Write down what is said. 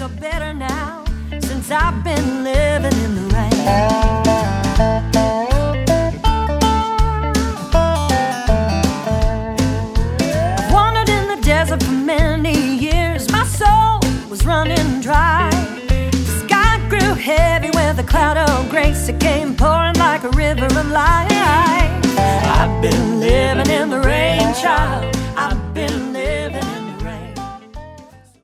feel better now since I've been living in the rain. I've wandered in the desert for many years. My soul was running dry. The sky grew heavy with a cloud of grace. It came pouring like a river of light.